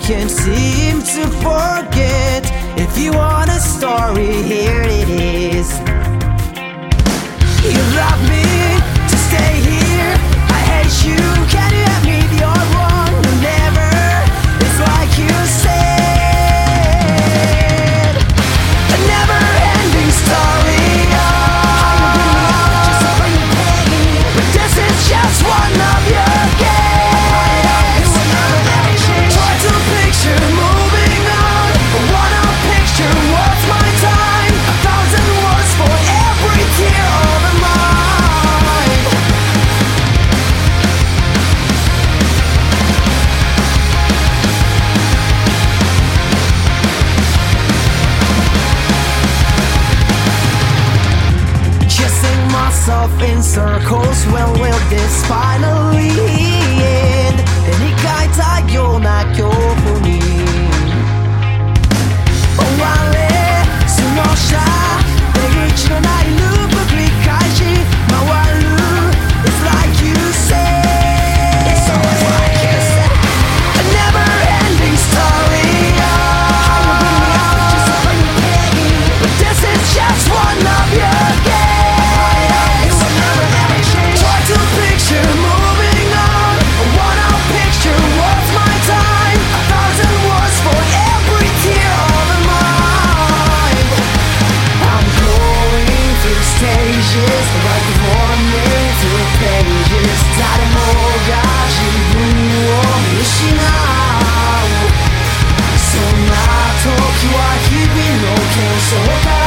can't seem to forget. If you want a story, here it is. You love me to stay here, I hate you, can you admit you're wrong? No, never, it's like you said. A never-ending story, but this is just one of your games. Try to picture moving on, but what I picture was my time. 1,000 words for every tear of a mind. Chasing myself in circles, when will this finally end? 絵に描いたような恐怖に追われ、その下出口のないループ繰り返し回る。 It's like you said, it's always like you said. A never-ending story, but this is just one of your games. Try to picture moving on, what I picture was my time. 1,000 words for every tear of a mind. I'm going through stages, like morning through pages. 誰もが自分を見失う。そんな時は日々の喧騒が